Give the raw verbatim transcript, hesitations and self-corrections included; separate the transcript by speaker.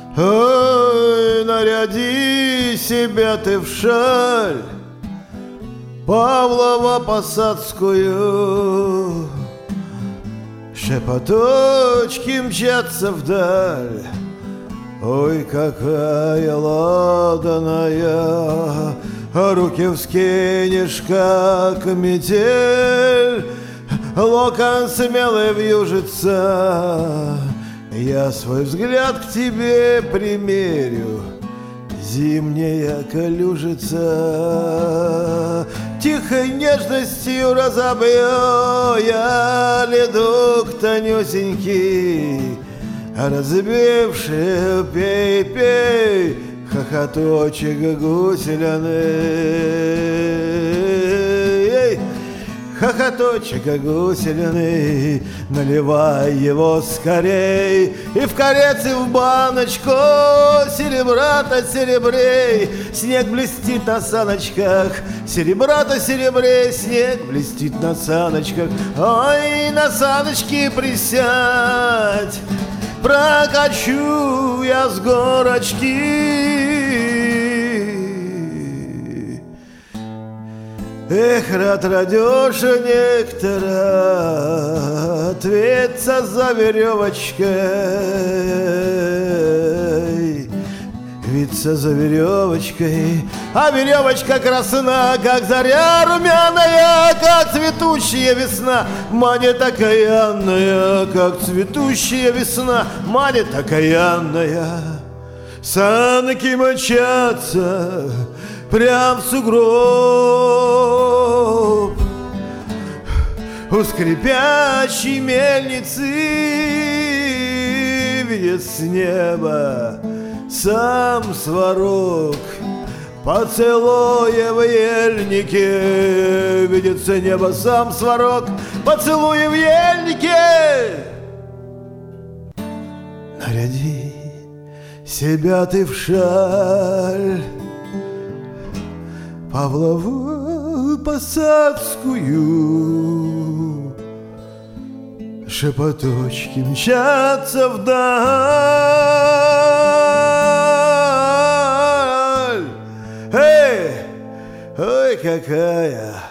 Speaker 1: Ой, наряди себя ты в шаль Павлово-Посадскую, шепоточки мчатся вдаль. Ой, какая ладаная, руки вскинешь, как метель, локон смелый вьюжится. Я свой взгляд к тебе примерю, зимняя колюжица. Тихой нежностью разобью я ледок тонюсенький, разбивший пей-пей хохоточек гуселяный. Хохоточек гуселяный, наливай его скорей, и в корец, и в баночку серебра-то серебрей. Снег блестит на саночках, серебра-то серебрей, снег блестит на саночках. Ой, на саночки присядь, прокачу я с горочки. Эх, рад радешенек-то ответься за веревочкой, виться за веревочкой, а веревочка красна, как заря румяная, как цветущая весна. Манит окаянная, как цветущая весна, манит окаянная. Санки мчатся прям в сугроб, у скрипящей мельницы видит с неба сам Сварог. Поцелуя в ельнике видится небо сам Сварог. Поцелуя в ельнике. Наряди себя ты в шаль Павлово-Посадскую, шепоточки мчатся вдаль. Эй, ой, какая